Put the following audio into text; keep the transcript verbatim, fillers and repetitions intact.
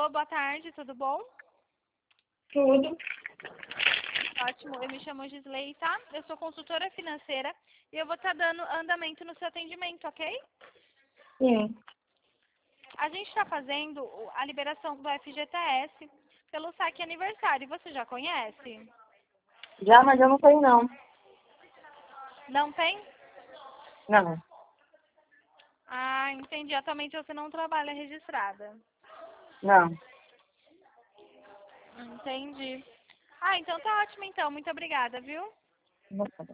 Alô, boa tarde, tudo bom? Tudo. Ótimo, eu me chamo Gisley, tá? Eu sou consultora financeira e eu vou estar dando andamento no seu atendimento, ok? Sim. A gente está fazendo a liberação do F G T S pelo saque aniversário. Você já conhece? Já, mas eu não tenho não. Não tem? Não. Ah, entendi. Atualmente você não trabalha registrada. Não. Entendi. Ah, então tá ótimo então. Muito obrigada, viu? Não.